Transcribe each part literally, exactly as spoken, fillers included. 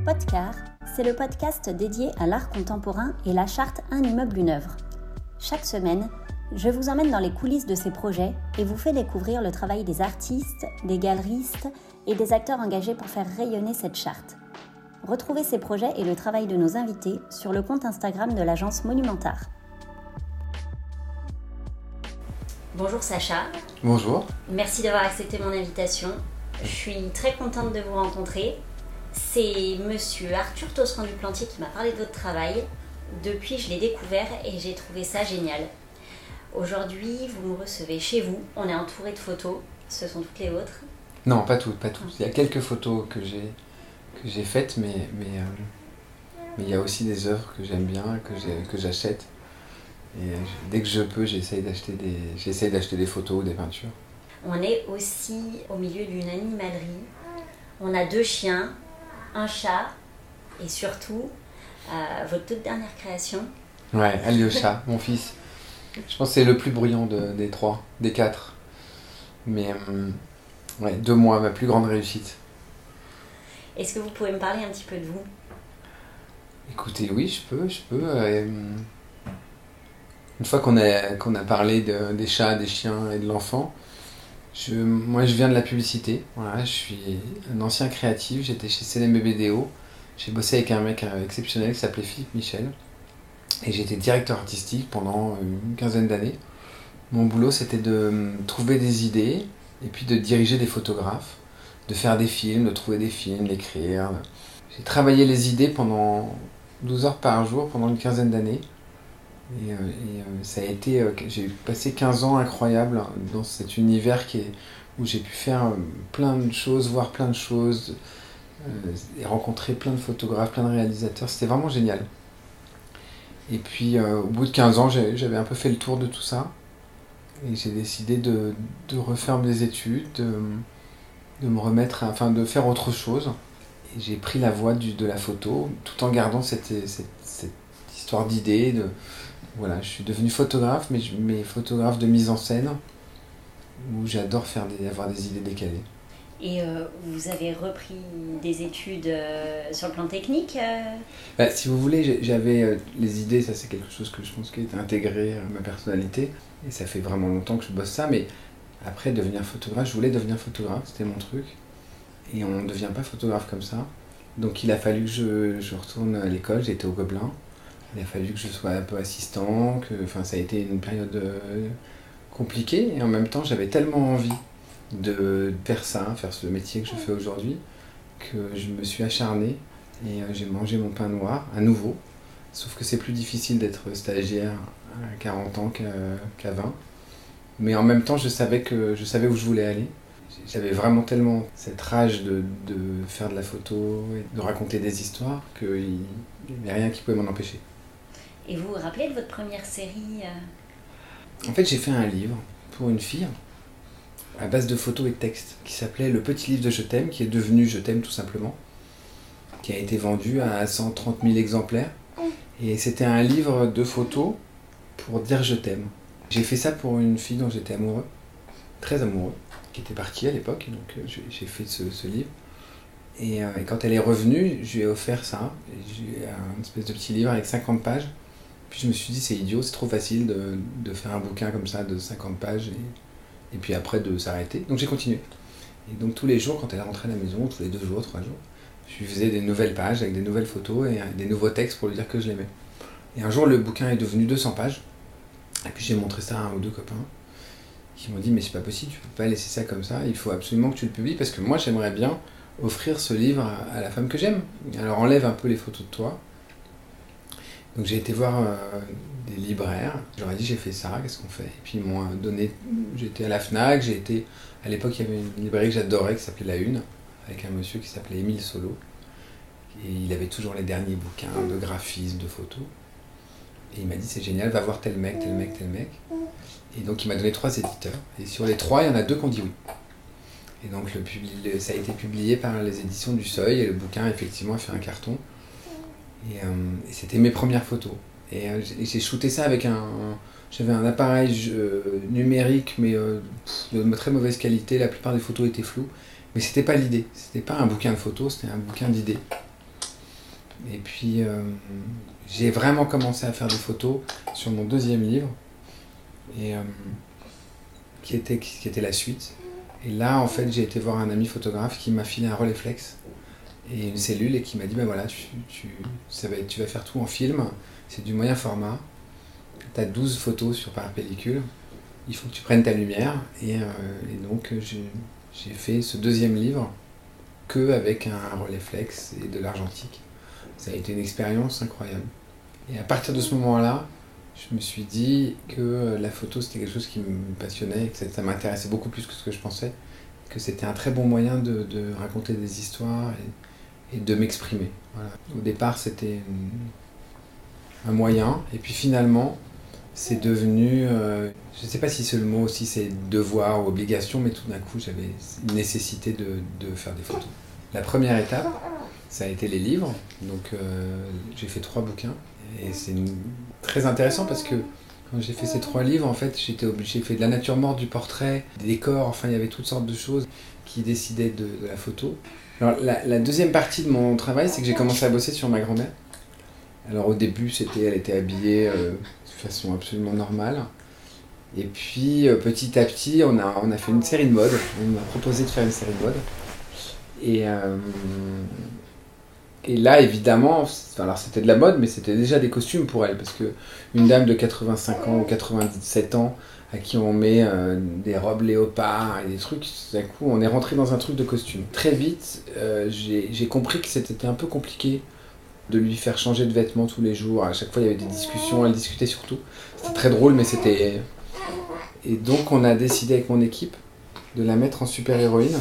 Podcar, c'est le podcast dédié à l'art contemporain et la charte Un immeuble, une œuvre. Chaque semaine, je vous emmène dans les coulisses de ces projets et vous fais découvrir le travail des artistes, des galeristes et des acteurs engagés pour faire rayonner cette charte. Retrouvez ces projets et le travail de nos invités sur le compte Instagram de l'agence Monumentart. Bonjour Sacha. Bonjour. Merci d'avoir accepté mon invitation. Je suis très contente de vous rencontrer. C'est monsieur Arthur Toscan du Plantier qui m'a parlé de votre travail. Depuis, je l'ai découvert et j'ai trouvé ça génial. Aujourd'hui, vous me recevez chez vous. On est entouré de photos. Ce sont toutes les vôtres? Non, pas toutes, pas toutes. Il y a quelques photos que j'ai, que j'ai faites, mais, mais, euh, mais il y a aussi des œuvres que j'aime bien, que, j'ai, que j'achète. Et euh, dès que je peux, j'essaye d'acheter des, j'essaye d'acheter des photos ou des peintures. On est aussi au milieu d'une animalerie. On a deux chiens, un chat et surtout euh, votre toute dernière création. Ouais, Alyosha, mon fils. Je pense que c'est le plus bruyant de, des trois, des quatre. Mais euh, ouais, deux mois, ma plus grande réussite. Est-ce que vous pouvez me parler un petit peu de vous? Écoutez, oui, je peux, je peux. Euh, une fois qu'on a, qu'on a parlé de, des chats, des chiens et de l'enfant, je, moi je viens de la publicité. Voilà, je suis un ancien créatif, j'étais chez C L M B B D O. J'ai bossé avec un mec exceptionnel qui s'appelait Philippe Michel. Et j'étais directeur artistique pendant une quinzaine d'années. Mon boulot, c'était de trouver des idées et puis de diriger des photographes, de faire des films, de trouver des films, d'écrire. J'ai travaillé les idées pendant douze heures par jour, pendant une quinzaine d'années. Et, euh, et euh, ça a été, euh, j'ai passé quinze ans incroyables dans cet univers qui est, où j'ai pu faire euh, plein de choses, voir plein de choses, euh, et rencontrer plein de photographes, plein de réalisateurs. C'était vraiment génial. Et puis euh, au bout de quinze ans, j'ai, j'avais un peu fait le tour de tout ça. Et j'ai décidé de, de refaire des études, de, de me remettre, à, enfin de faire autre chose. Et j'ai pris la voie du, de la photo, tout en gardant cette, cette, cette histoire d'idées. De, voilà, je suis devenu photographe, mais, je, mais photographe de mise en scène, où j'adore faire des, avoir des idées décalées. Et euh, vous avez repris des études euh, sur le plan technique euh... bah, Si vous voulez, j'avais euh, les idées, ça c'est quelque chose que je pense qui est intégré à ma personnalité. Et ça fait vraiment longtemps que je bosse ça, mais après devenir photographe, je voulais devenir photographe, c'était mon truc. Et on ne devient pas photographe comme ça. Donc il a fallu que je, je retourne à l'école, j'étais au Gobelin. Il a fallu que je sois un peu assistant, que, enfin, ça a été une période euh, compliquée. Et en même temps, j'avais tellement envie de faire ça, faire ce métier que je fais aujourd'hui, que je me suis acharné et euh, j'ai mangé mon pain noir à nouveau. Sauf que c'est plus difficile d'être stagiaire à quarante ans qu'à, qu'à vingt. Mais en même temps, je savais, que, je savais où je voulais aller. J'avais vraiment tellement cette rage de, de faire de la photo et de raconter des histoires qu'il n'y avait rien qui pouvait m'en empêcher. Et vous vous rappelez de votre première série euh... En fait, j'ai fait un livre pour une fille à base de photos et de textes qui s'appelait Le Petit Livre de Je t'aime, qui est devenu Je t'aime tout simplement, qui a été vendu à cent trente mille exemplaires. Et c'était un livre de photos pour dire je t'aime. J'ai fait ça pour une fille dont j'étais amoureux, très amoureux, qui était partie à l'époque, donc euh, j'ai fait ce, ce livre. Et, euh, et quand elle est revenue, je lui ai offert ça. J'ai eu un espèce de petit livre avec cinquante pages. Puis je me suis dit, c'est idiot, c'est trop facile de, de faire un bouquin comme ça de cinquante pages et, et puis après de s'arrêter. Donc j'ai continué. Et donc tous les jours, quand elle rentrait à la maison, tous les deux jours, trois jours, je lui faisais des nouvelles pages avec des nouvelles photos et des nouveaux textes pour lui dire que je l'aimais. Et un jour, le bouquin est devenu deux cents pages. Et puis j'ai montré ça à un ou deux copains qui m'ont dit, mais c'est pas possible, tu peux pas laisser ça comme ça, il faut absolument que tu le publies parce que moi j'aimerais bien offrir ce livre à, à la femme que j'aime. Alors enlève un peu les photos de toi. Donc j'ai été voir euh, des libraires, je leur ai dit j'ai fait ça, qu'est-ce qu'on fait? Et puis ils m'ont donné, j'étais à la Fnac, j'ai été, à l'époque il y avait une librairie que j'adorais qui s'appelait La Une, avec un monsieur qui s'appelait Émile Solo. Et il avait toujours les derniers bouquins de graphisme, de photos. Et il m'a dit c'est génial, va voir tel mec, tel mec, tel mec. Et donc il m'a donné trois éditeurs. Et sur les trois, il y en a deux qui ont dit oui. Et donc le publi- le, ça a été publié par les éditions du Seuil et le bouquin effectivement a fait un carton. Et, euh, et c'était mes premières photos. Et, euh, j'ai, j'ai shooté ça avec un... J'avais un appareil euh, numérique, mais euh, pff, de très mauvaise qualité. La plupart des photos étaient floues. Mais c'était pas l'idée. C'était pas un bouquin de photos, c'était un bouquin d'idées. Et puis euh, j'ai vraiment commencé à faire des photos sur mon deuxième livre, et, euh, qui, était, qui était la suite. Et là, en fait, j'ai été voir un ami photographe qui m'a filé un Rolleiflex et une cellule et qui m'a dit ben voilà, tu, tu, ça va être, tu vas faire tout en film, c'est du moyen format, tu as douze photos sur par pellicule, il faut que tu prennes ta lumière. Et, euh, et donc j'ai, j'ai fait ce deuxième livre que avec un Rolleiflex et de l'argentique. Ça a été une expérience incroyable. Et à partir de ce moment-là, je me suis dit que la photo c'était quelque chose qui me passionnait et que ça m'intéressait beaucoup plus que ce que je pensais, que c'était un très bon moyen de, de raconter des histoires et, et de m'exprimer. Voilà. Au départ c'était une, un moyen, et puis finalement c'est devenu, euh, je ne sais pas si c'est le mot, si c'est devoir ou obligation, mais tout d'un coup j'avais une nécessité de, de faire des photos. La première étape, ça a été les livres, donc euh, j'ai fait trois bouquins, et c'est une... très intéressant parce que quand j'ai fait ces trois livres, en fait, j'étais obligé, j'ai fait de la nature morte, du portrait, des décors, enfin il y avait toutes sortes de choses qui décidaient de, de la photo. Alors la, la deuxième partie de mon travail, c'est que j'ai commencé à bosser sur ma grand-mère. Alors au début, c'était, elle était habillée euh, de façon absolument normale. Et puis euh, petit à petit, on a, on a fait une série de mode, on m'a proposé de faire une série de mode. Et... Euh, Et là, évidemment, alors c'était de la mode, mais c'était déjà des costumes pour elle, parce que une dame de quatre-vingt-cinq ans ou quatre-vingt-dix-sept ans, à qui on met euh, des robes léopard et des trucs, d'un coup, on est rentré dans un truc de costume. Très vite, euh, j'ai, j'ai compris que c'était un peu compliqué de lui faire changer de vêtements tous les jours. À chaque fois, il y avait des discussions, elle discutait surtout. C'était très drôle, mais c'était... Et donc, on a décidé avec mon équipe de la mettre en super-héroïne.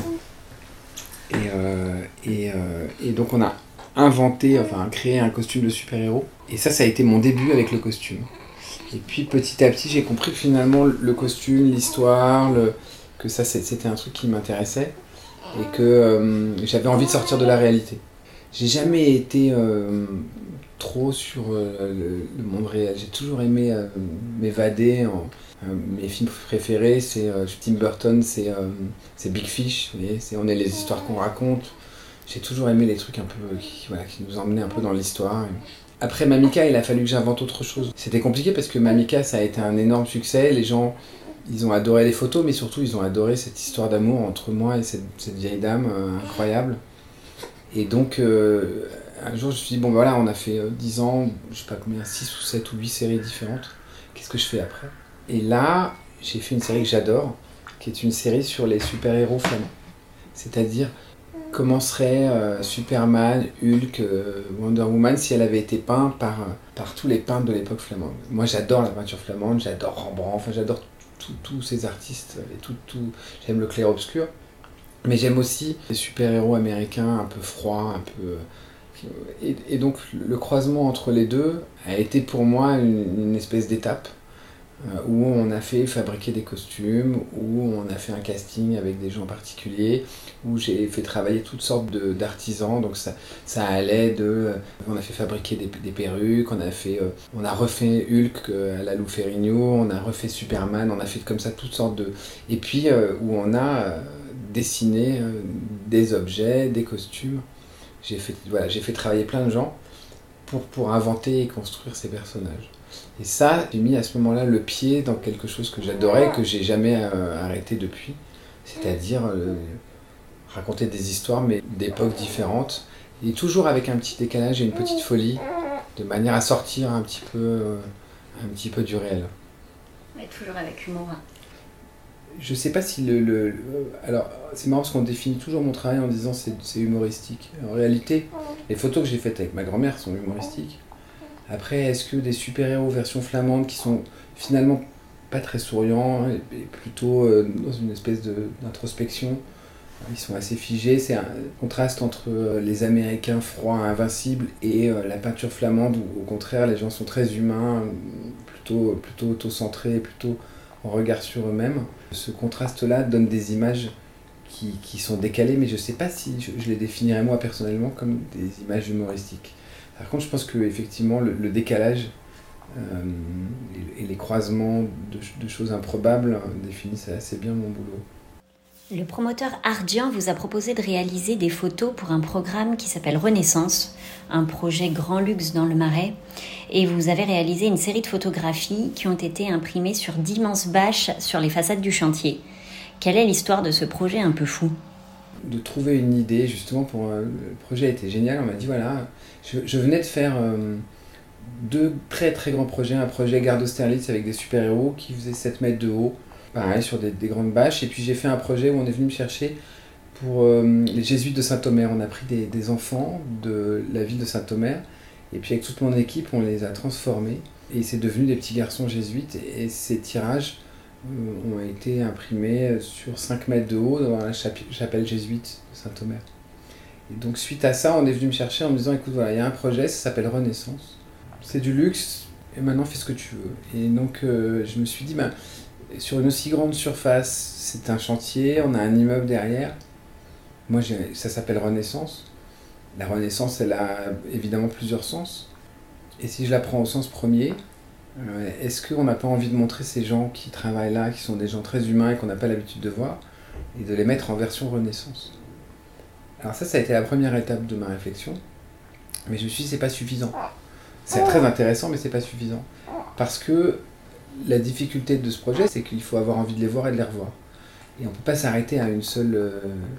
Et, euh, et, euh, et donc, on a inventé, enfin créer un costume de super-héros. Et ça, ça a été mon début avec le costume. Et puis petit à petit, j'ai compris que finalement le costume, l'histoire, le... que ça c'était un truc qui m'intéressait et que euh, j'avais envie de sortir de la réalité. J'ai jamais été euh, trop sur euh, le, le monde réel. J'ai toujours aimé euh, m'évader. En... Euh, mes films préférés, c'est euh, Tim Burton, c'est, euh, c'est Big Fish. Vous voyez, c'est, on est les histoires qu'on raconte. J'ai toujours aimé les trucs un peu qui, voilà, qui nous emmenaient un peu dans l'histoire. Après Mamika, il a fallu que j'invente autre chose. C'était compliqué parce que Mamika, ça a été un énorme succès. Les gens, ils ont adoré les photos, mais surtout, ils ont adoré cette histoire d'amour entre moi et cette, cette vieille dame euh, incroyable. Et donc, euh, un jour, je me suis dit, bon, voilà, on a fait euh, dix ans, je sais pas combien, six ou sept ou huit séries différentes. Qu'est-ce que je fais après ? Et là, j'ai fait une série que j'adore, qui est une série sur les super-héros flamands. C'est-à-dire, comment serait euh, Superman, Hulk, euh, Wonder Woman si elle avait été peinte par, euh, par tous les peintres de l'époque flamande. Moi j'adore la peinture flamande, j'adore Rembrandt, enfin j'adore tous ces artistes, et tout, tout, j'aime le clair-obscur, mais j'aime aussi les super-héros américains un peu froids, un peu... Euh, et, et donc le croisement entre les deux a été pour moi une, une espèce d'étape où on a fait fabriquer des costumes, où on a fait un casting avec des gens particuliers, où j'ai fait travailler toutes sortes de, d'artisans, donc ça, ça allait de... On a fait fabriquer des, des perruques, on a, fait, euh, on a refait Hulk à la Lou Ferrigno, on a refait Superman, on a fait comme ça toutes sortes de... Et puis euh, où on a euh, dessiné euh, des objets, des costumes. J'ai fait, voilà, j'ai fait travailler plein de gens pour, pour inventer et construire ces personnages. Et ça, j'ai mis à ce moment-là le pied dans quelque chose que j'adorais, que j'ai jamais euh, arrêté depuis, c'est-à-dire euh, raconter des histoires, mais d'époques différentes, et toujours avec un petit décalage et une petite folie, de manière à sortir un petit peu, euh, un petit peu du réel. Mais toujours avec humour. Je sais pas si le, le, le... Alors, c'est marrant parce qu'on définit toujours mon travail en disant c'est, c'est humoristique. En réalité, les photos que j'ai faites avec ma grand-mère sont humoristiques. Après, est-ce que des super-héros version flamande qui sont finalement pas très souriants et plutôt euh, dans une espèce de, d'introspection, ils sont assez figés, c'est un contraste entre euh, les Américains froids, invincibles et euh, la peinture flamande où au contraire les gens sont très humains, plutôt, plutôt auto-centrés, plutôt en regard sur eux-mêmes. Ce contraste-là donne des images qui, qui sont décalées, mais je sais pas si je, je les définirais moi personnellement comme des images humoristiques. Par contre, je pense que effectivement le, le décalage euh, et, et les croisements de, de choses improbables définissent assez bien mon boulot. Le promoteur Ardian vous a proposé de réaliser des photos pour un programme qui s'appelle Renaissance, un projet grand luxe dans le Marais. Et vous avez réalisé une série de photographies qui ont été imprimées sur d'immenses bâches sur les façades du chantier. Quelle est l'histoire de ce projet un peu fou ? De trouver une idée, justement, pour euh, le projet était génial. On m'a dit, voilà, je, je venais de faire euh, deux très très grands projets. Un projet Gare d'Austerlitz avec des super-héros qui faisaient sept mètres de haut. Pareil, sur des, des grandes bâches. Et puis j'ai fait un projet où on est venu me chercher pour euh, les jésuites de Saint-Omer. On a pris des, des enfants de la ville de Saint-Omer. Et puis avec toute mon équipe, on les a transformés. Et c'est devenu des petits garçons jésuites. Et, et ces tirages euh, ont été imprimés sur cinq mètres de haut dans la chapi- chapelle jésuite de Saint-Omer. Et donc suite à ça, on est venu me chercher en me disant, écoute, voilà, il y a un projet, ça s'appelle Renaissance. C'est du luxe, et maintenant fais ce que tu veux. Et donc euh, je me suis dit, ben, sur une aussi grande surface, c'est un chantier, on a un immeuble derrière. Moi, j'ai, ça s'appelle Renaissance. La Renaissance, elle a évidemment plusieurs sens. Et si je la prends au sens premier, euh, est-ce qu'on n'a pas envie de montrer ces gens qui travaillent là, qui sont des gens très humains et qu'on n'a pas l'habitude de voir, et de les mettre en version Renaissance ? Alors ça, ça a été la première étape de ma réflexion. Mais je me suis dit, c'est pas suffisant. C'est très intéressant, mais c'est pas suffisant. Parce que la difficulté de ce projet, c'est qu'il faut avoir envie de les voir et de les revoir. Et on ne peut pas s'arrêter à une seule, euh,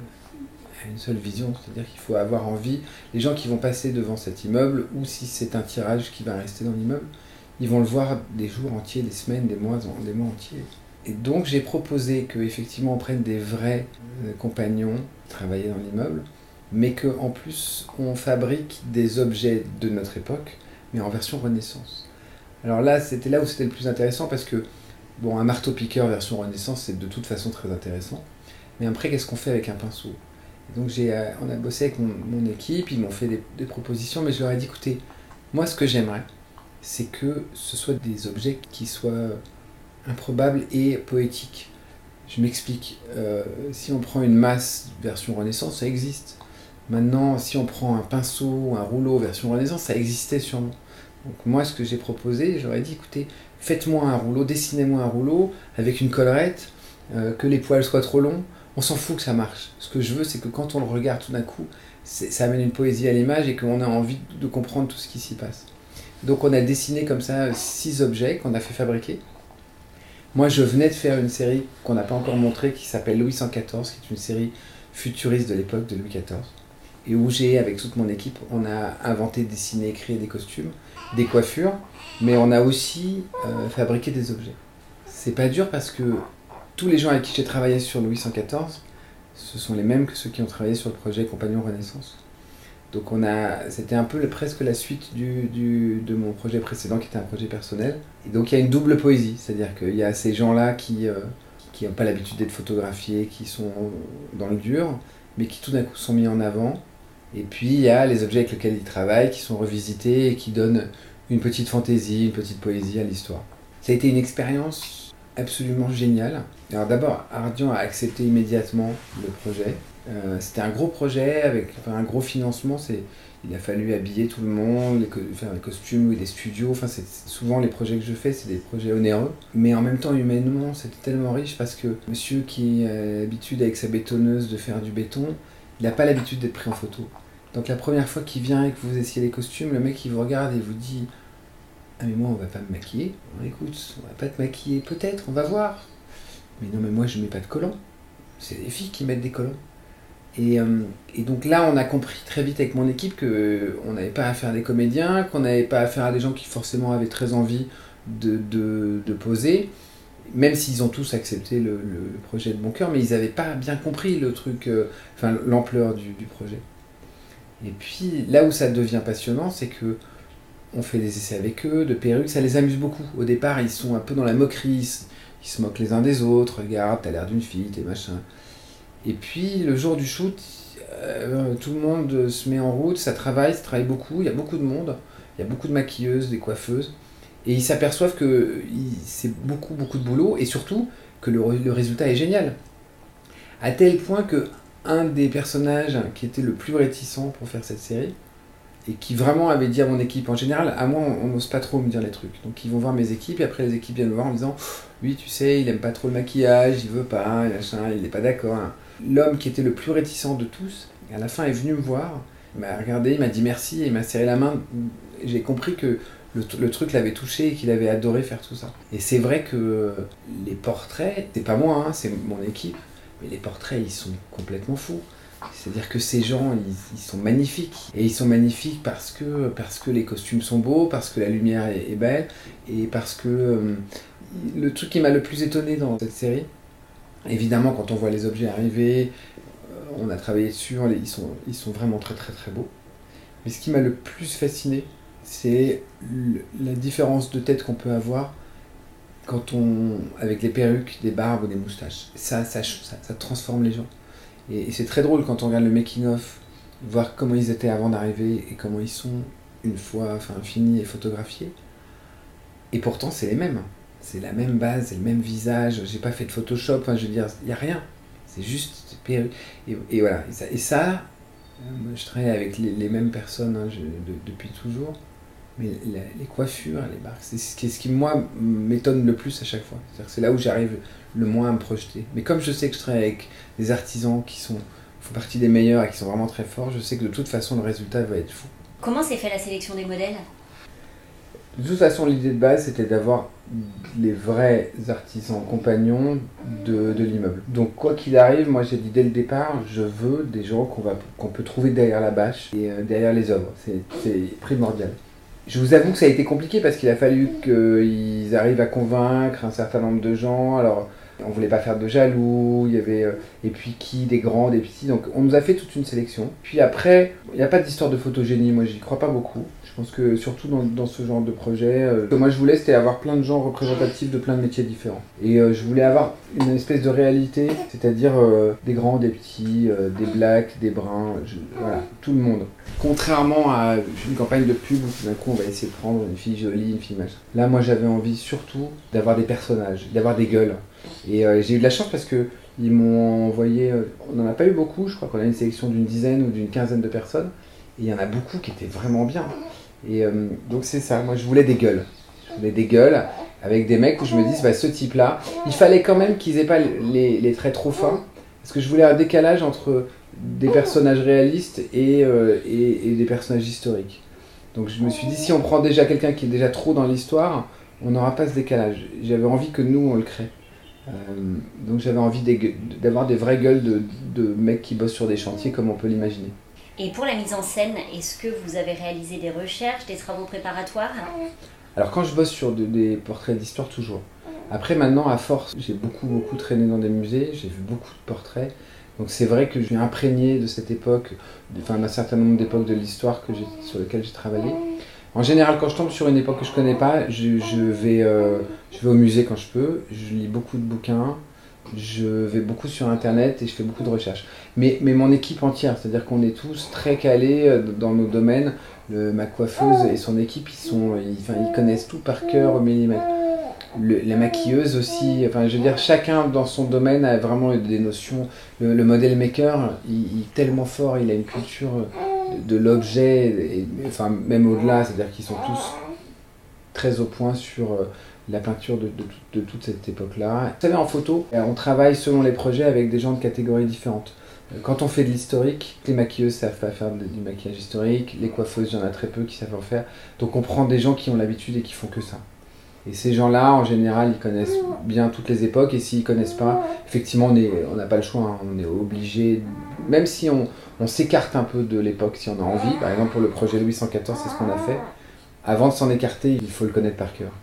à une seule vision. C'est-à-dire qu'il faut avoir envie. Les gens qui vont passer devant cet immeuble, ou si c'est un tirage qui va rester dans l'immeuble, ils vont le voir des jours entiers, des semaines, des mois, des mois entiers. Et donc j'ai proposé qu'effectivement on prenne des vrais euh, compagnons qui travaillaient dans l'immeuble, mais qu'en plus on fabrique des objets de notre époque, mais en version Renaissance. Alors là, c'était là où c'était le plus intéressant parce que, bon, un marteau-piqueur version Renaissance, c'est de toute façon très intéressant. Mais après, qu'est-ce qu'on fait avec un pinceau ? Et donc, j'ai, euh, on a bossé avec mon, mon équipe, ils m'ont fait des, des propositions, mais je leur ai dit, écoutez, moi, ce que j'aimerais, c'est que ce soit des objets qui soient improbables et poétiques. Je m'explique. Euh, si on prend une masse version Renaissance, ça existe. Maintenant, si on prend un pinceau, un rouleau version Renaissance, ça existait sûrement. Donc moi, ce que j'ai proposé, j'aurais dit, écoutez, faites-moi un rouleau, dessinez-moi un rouleau avec une collerette, euh, que les poils soient trop longs, on s'en fout que ça marche. Ce que je veux, c'est que quand on le regarde tout d'un coup, ça amène une poésie à l'image et qu'on a envie de comprendre tout ce qui s'y passe. Donc on a dessiné comme ça six objets qu'on a fait fabriquer. Moi, je venais de faire une série qu'on n'a pas encore montrée qui s'appelle Louis cent quatorze, qui est une série futuriste de l'époque de Louis quatorze. Et où j'ai, avec toute mon équipe, on a inventé, dessiné, créé des costumes, des coiffures, mais on a aussi euh, fabriqué des objets. C'est pas dur parce que tous les gens avec qui j'ai travaillé sur Louis cent quatorze, ce sont les mêmes que ceux qui ont travaillé sur le projet Compagnon Renaissance. Donc on a, c'était un peu le, presque la suite du, du, de mon projet précédent qui était un projet personnel. Et donc il y a une double poésie, c'est-à-dire qu'il y a ces gens-là qui euh, qui n'ont pas l'habitude d'être photographiés, qui sont dans le dur, mais qui tout d'un coup sont mis en avant. Et puis il y a les objets avec lesquels ils travaillent, qui sont revisités et qui donnent une petite fantaisie, une petite poésie à l'histoire. Ça a été une expérience absolument géniale. Alors d'abord, Ardian a accepté immédiatement le projet. Euh, c'était un gros projet avec enfin, un gros financement. C'est, il a fallu habiller tout le monde, les co- faire des costumes, des studios. Enfin, c'est, souvent les projets que je fais, c'est des projets onéreux. Mais en même temps, humainement, c'était tellement riche parce que monsieur qui a l'habitude avec sa bétonneuse de faire du béton, il n'a pas l'habitude d'être pris en photo. Donc la première fois qu'il vient et que vous essayez les costumes, le mec il vous regarde et vous dit « Ah mais moi on va pas me maquiller. » « Écoute, on va pas te maquiller, peut-être, on va voir. » « Mais non mais moi je mets pas de collants. C'est les filles qui mettent des collants. » Et, euh, et donc là on a compris très vite avec mon équipe qu'on n'avait pas affaire à des comédiens, qu'on n'avait pas affaire à des gens qui forcément avaient très envie de, de, de poser, même s'ils ont tous accepté le, le projet de bon cœur, mais ils n'avaient pas bien compris le truc, euh, enfin l'ampleur du, du projet. Et puis là où ça devient passionnant, c'est que on fait des essais avec eux, de perruques, ça les amuse beaucoup. Au départ, ils sont un peu dans la moquerie, ils se moquent les uns des autres, regarde, t'as l'air d'une fille, t'es machin. Et puis le jour du shoot, euh, tout le monde se met en route, ça travaille, ça travaille beaucoup, il y a beaucoup de monde, il y a beaucoup de maquilleuses, des coiffeuses, et ils s'aperçoivent que c'est beaucoup, beaucoup de boulot, et surtout que le, le résultat est génial. À tel point que un des personnages qui était le plus réticent pour faire cette série, et qui vraiment avait dit à mon équipe, en général, à moi, on n'ose pas trop me dire les trucs. Donc ils vont voir mes équipes, et après les équipes viennent me voir en me disant « Oui, tu sais, il aime pas trop le maquillage, il veut pas, machin, il n'est pas d'accord. » L'homme qui était le plus réticent de tous, à la fin est venu me voir, il m'a regardé, il m'a dit merci, et il m'a serré la main. J'ai compris que le, le truc l'avait touché et qu'il avait adoré faire tout ça. Et c'est vrai que les portraits, c'est pas moi, hein, c'est mon équipe, mais les portraits, ils sont complètement fous. C'est-à-dire que ces gens, ils, ils sont magnifiques. Et ils sont magnifiques parce que, parce que les costumes sont beaux, parce que la lumière est, est belle, et parce que euh, le truc qui m'a le plus étonné dans cette série, évidemment, quand on voit les objets arriver, euh, on a travaillé dessus, ils sont, ils sont vraiment très très très beaux. Mais ce qui m'a le plus fasciné, c'est le, la différence de tête qu'on peut avoir quand on, avec les perruques, des barbes ou des moustaches. Ça, ça, ça, ça transforme les gens. Et, et c'est très drôle quand on regarde le making-of, voir comment ils étaient avant d'arriver et comment ils sont une fois enfin, finis et photographiés. Et pourtant, c'est les mêmes. C'est la même base, c'est le même visage. J'ai pas fait de Photoshop, enfin, je veux dire, il n'y a rien. C'est juste des perruques. Et, et voilà. Et ça, et ça moi, je travaille avec les, les mêmes personnes hein, je, de, depuis toujours. Mais la, les coiffures, les barques, c'est ce qui, ce qui moi, m'étonne le plus à chaque fois. C'est-à-dire que c'est là où j'arrive le moins à me projeter. Mais comme je sais que je travaille avec des artisans qui sont, font partie des meilleurs et qui sont vraiment très forts, je sais que de toute façon, le résultat va être fou. Comment s'est fait la sélection des modèles ? De toute façon, l'idée de base, c'était d'avoir les vrais artisans compagnons de, de l'immeuble. Donc, quoi qu'il arrive, moi j'ai dit dès le départ, je veux des gens qu'on va, qu'on peut trouver derrière la bâche et euh, derrière les œuvres. C'est, c'est primordial. Je vous avoue que ça a été compliqué parce qu'il a fallu qu'ils arrivent à convaincre un certain nombre de gens. Alors, on voulait pas faire de jaloux, il y avait... Euh, et puis qui, des grands, des petits. Donc, on nous a fait toute une sélection. Puis après, il n'y a pas d'histoire de photogénie, moi j'y crois pas beaucoup. Je pense que surtout dans, dans ce genre de projet, euh, ce que moi je voulais c'était avoir plein de gens représentatifs de plein de métiers différents. Et euh, je voulais avoir une espèce de réalité, c'est-à-dire euh, des grands, des petits, euh, des blacks, des bruns, je, voilà, tout le monde. Contrairement à une campagne de pub où tout d'un coup on va essayer de prendre une fille jolie, une fille machin. Là moi j'avais envie surtout d'avoir des personnages, d'avoir des gueules. Et euh, j'ai eu de la chance parce que ils m'ont envoyé, euh, on n'en a pas eu beaucoup, je crois qu'on a une sélection d'une dizaine ou d'une quinzaine de personnes. Et il y en a beaucoup qui étaient vraiment bien. Et euh, donc c'est ça, moi je voulais des gueules. Je voulais des gueules avec des mecs où je me dis, bah, ce type-là, il fallait quand même qu'ils aient pas les, les traits trop fins, parce que je voulais un décalage entre des personnages réalistes et, euh, et, et des personnages historiques. Donc je me suis dit, si on prend déjà quelqu'un qui est déjà trop dans l'histoire, on n'aura pas ce décalage. J'avais envie que nous, on le crée. Euh, donc j'avais envie des, d'avoir des vraies gueules de, de mecs qui bossent sur des chantiers comme on peut l'imaginer. Et pour la mise en scène, est-ce que vous avez réalisé des recherches, des travaux préparatoires ? Alors quand je bosse sur de, des portraits d'histoire, toujours. Après maintenant, à force, j'ai beaucoup beaucoup traîné dans des musées, j'ai vu beaucoup de portraits. Donc c'est vrai que je suis imprégné de cette époque, enfin d'un certain nombre d'époques de l'histoire que j'ai, sur lesquelles j'ai travaillé. En général, quand je tombe sur une époque que je connais pas, je, je, vais, euh, je vais au musée quand je peux, je lis beaucoup de bouquins. Je vais beaucoup sur internet et je fais beaucoup de recherches. Mais, mais mon équipe entière, c'est-à-dire qu'on est tous très calés dans nos domaines. Le, ma coiffeuse et son équipe, ils, sont, ils, enfin, ils connaissent tout par cœur au millimètre. Le, les maquilleuses aussi, enfin, je veux dire, chacun dans son domaine a vraiment des notions. Le, le model maker, il, il est tellement fort, il a une culture de, de l'objet, et, enfin, même au-delà, c'est-à-dire qu'ils sont tous très au point sur la peinture de, de, de toute cette époque-là. Vous savez, en photo, on travaille selon les projets avec des gens de catégories différentes. Quand on fait de l'historique, les maquilleuses savent pas faire du maquillage historique, les coiffeuses, il y en a très peu qui savent en faire. Donc on prend des gens qui ont l'habitude et qui font que ça. Et ces gens-là, en général, ils connaissent bien toutes les époques, et s'ils ne connaissent pas, effectivement, on est, on n'a pas le choix, hein, on est obligé, même si on, on s'écarte un peu de l'époque, si on a envie. Par exemple, pour le projet Louis cent quatorze, c'est ce qu'on a fait. Avant de s'en écarter, il faut le connaître par cœur.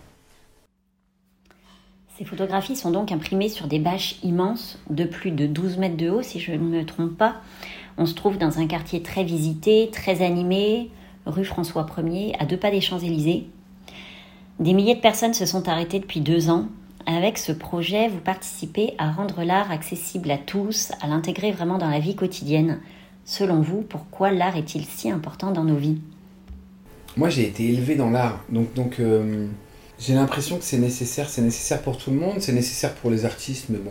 Ces photographies sont donc imprimées sur des bâches immenses, de plus de douze mètres de haut, si je ne me trompe pas. On se trouve dans un quartier très visité, très animé, rue François premier, à deux pas des Champs-Élysées. Des milliers de personnes se sont arrêtées depuis deux ans. Avec ce projet, vous participez à rendre l'art accessible à tous, à l'intégrer vraiment dans la vie quotidienne. Selon vous, pourquoi l'art est-il si important dans nos vies ? Moi, j'ai été élevé dans l'art, donc... donc euh... j'ai l'impression que c'est nécessaire, c'est nécessaire pour tout le monde, c'est nécessaire pour les artistes, mais bon,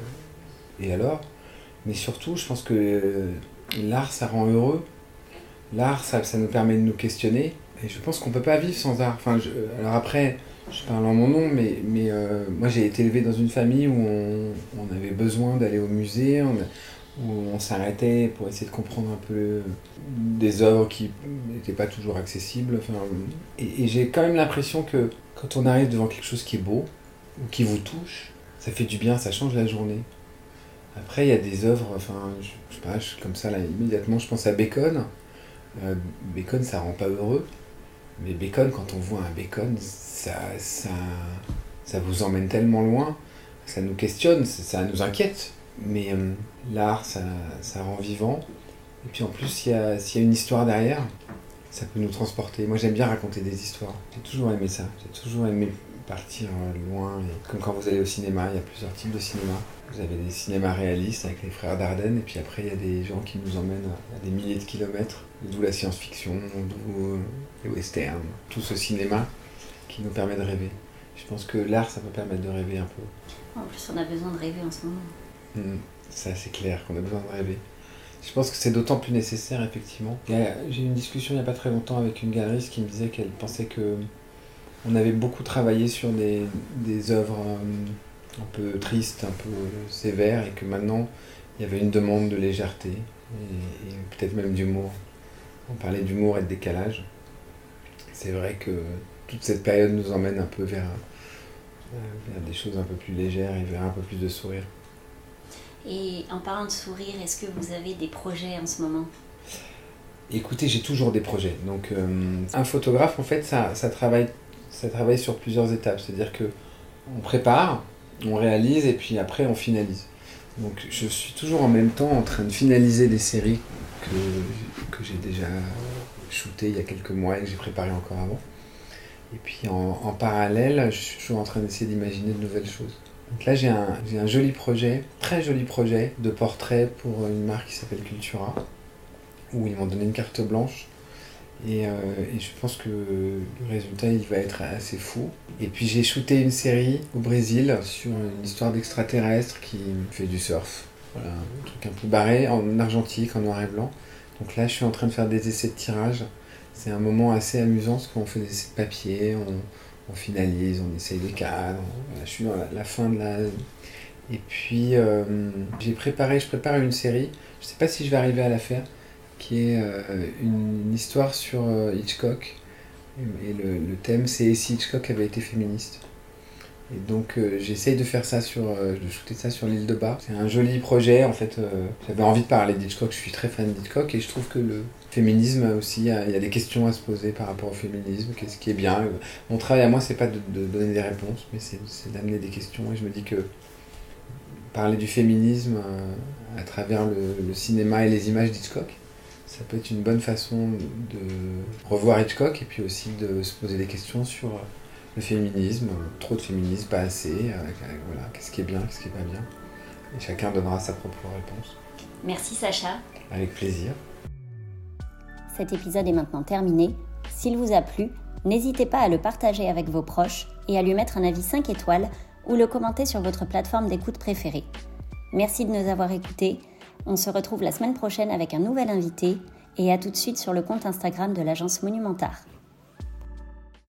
euh, et alors ? Mais surtout, je pense que euh, l'art, ça rend heureux. l'art, ça, ça nous permet de nous questionner. Et je pense qu'on ne peut pas vivre sans art. Enfin, je, alors après, je parle en mon nom, mais, mais euh, moi j'ai été élevé dans une famille où on, on avait besoin d'aller au musée, on, où on s'arrêtait pour essayer de comprendre un peu des œuvres qui n'étaient pas toujours accessibles. Enfin, et, et j'ai quand même l'impression que quand on arrive devant quelque chose qui est beau, ou qui vous touche, ça fait du bien, ça change la journée. Après, il y a des œuvres, enfin, je, je sais pas, je, comme ça, là, immédiatement, je pense à Bacon. Euh, Bacon, ça rend pas heureux. Mais Bacon, quand on voit un Bacon, ça, ça, ça vous emmène tellement loin, ça nous questionne, ça, ça nous inquiète. Mais euh, l'art, ça, ça rend vivant. Et puis en plus, s'il y a, s'il y a une histoire derrière, ça peut nous transporter. Moi, j'aime bien raconter des histoires. J'ai toujours aimé ça. J'ai toujours aimé partir loin. Et comme quand vous allez au cinéma, il y a plusieurs types de cinéma. Vous avez des cinémas réalistes avec les frères Dardenne, et puis après, il y a des gens qui nous emmènent à des milliers de kilomètres, d'où la science-fiction, d'où les westerns, tout ce cinéma qui nous permet de rêver. Je pense que l'art, ça peut permettre de rêver un peu. En plus, on a besoin de rêver en ce moment. Mmh, ça, c'est clair qu'on a besoin de rêver. Je pense que c'est d'autant plus nécessaire, effectivement. J'ai eu une discussion il n'y a pas très longtemps avec une galeriste qui me disait qu'elle pensait que on avait beaucoup travaillé sur des, des œuvres euh, un peu tristes, un peu sévères, et que maintenant, il y avait une demande de légèreté, et, et peut-être même d'humour. On parlait d'humour et de décalage. C'est vrai que toute cette période nous emmène un peu vers, vers des choses un peu plus légères et vers un peu plus de sourire. Et en parlant de sourire, est-ce que vous avez des projets en ce moment ? Écoutez, j'ai toujours des projets. Donc, euh, un photographe, en fait, ça, ça, travaille, ça travaille sur plusieurs étapes. C'est-à-dire que on prépare, on réalise, et puis après, on finalise. Donc, je suis toujours en même temps en train de finaliser des séries que, que j'ai déjà shootées il y a quelques mois et que j'ai préparées encore avant. Et puis, en, en parallèle, je suis toujours en train d'essayer d'imaginer de nouvelles choses. Donc là, j'ai un, j'ai un joli projet, très joli projet de portrait pour une marque qui s'appelle Cultura, où ils m'ont donné une carte blanche. Et, euh, et je pense que le résultat, il va être assez fou. Et puis j'ai shooté une série au Brésil sur une histoire d'extraterrestre qui fait du surf. Voilà, un truc un peu barré, en argentique, en noir et blanc. Donc là, je suis en train de faire des essais de tirage. C'est un moment assez amusant parce qu'on fait des essais de papier, on, on finalise, on essaye les cadres. Voilà, je suis dans la, la fin de la... Et puis, euh, j'ai préparé, je prépare une série. Je ne sais pas si je vais arriver à la faire, qui est euh, une, une histoire sur euh, Hitchcock. Et, et le, le thème, c'est « Et si Hitchcock avait été féministe ?» Et donc, euh, j'essaye de faire ça sur... Euh, de shooter ça sur l'île de Bas. C'est un joli projet, en fait. Euh, j'avais envie de parler d'Hitchcock, je suis très fan d'Hitchcock, et je trouve que le féminisme aussi, il y a des questions à se poser par rapport au féminisme, qu'est-ce qui est bien. Mon travail à moi, c'est pas de, de donner des réponses, mais c'est, c'est d'amener des questions, et je me dis que parler du féminisme euh, à travers le, le cinéma et les images d'Hitchcock, ça peut être une bonne façon de revoir Hitchcock et puis aussi de se poser des questions sur le féminisme, trop de féminisme, pas assez, euh, voilà, qu'est-ce qui est bien, qu'est-ce qui est pas bien. Et chacun donnera sa propre réponse. Merci Sacha. Avec plaisir. Cet épisode est maintenant terminé. S'il vous a plu, n'hésitez pas à le partager avec vos proches et à lui mettre un avis cinq étoiles ou le commenter sur votre plateforme d'écoute préférée. Merci de nous avoir écoutés. On se retrouve la semaine prochaine avec un nouvel invité et à tout de suite sur le compte Instagram de l'agence Monumentart.